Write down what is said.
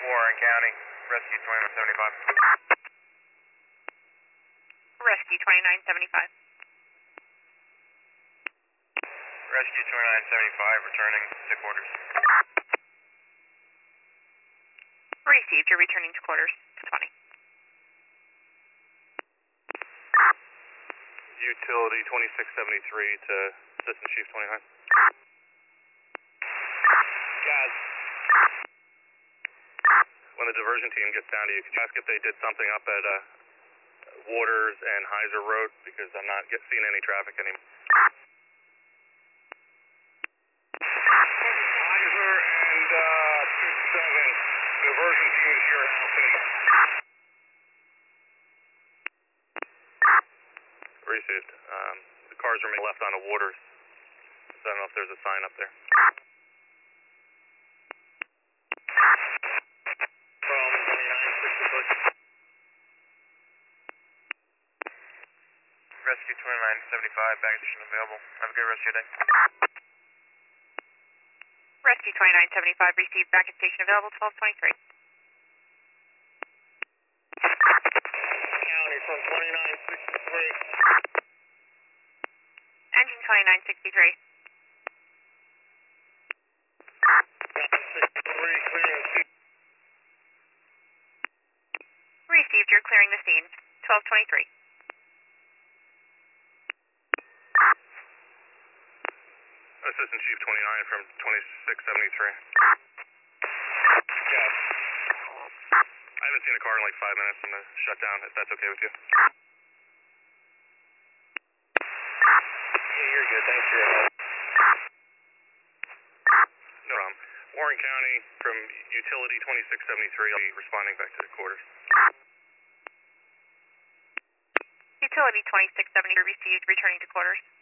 Warren County, Rescue 2975. Rescue 2975. Rescue 2975, returning to quarters. Received, you're returning to quarters to 20. Utility 2673 to Assistant Chief 29. Guys, when the diversion team gets down to you, could you ask if they did something up at Waters and Heiser Road, because I'm not seeing any traffic anymore. Heiser and 27, diversion team is your helping. Received. The cars remain left onto Waters. I don't know if there's a sign up there. From 2966. Rescue 2975, baggage station available. Have a good rest of your day. Rescue 2975, received, baggage station available, 1223. County from 2963. Engine 2963. 963, clearing the seat. Received, you're clearing the scene, 1223. Assistant Chief 29 from 2673. Yes. I haven't seen a car in like 5 minutes. I'm going to shut down if that's okay with you. Yeah, you're good. Thanks for your help. No problem. Warren County from Utility 2673. I'll be responding back to the quarters. Utility 2670, received, returning to quarters.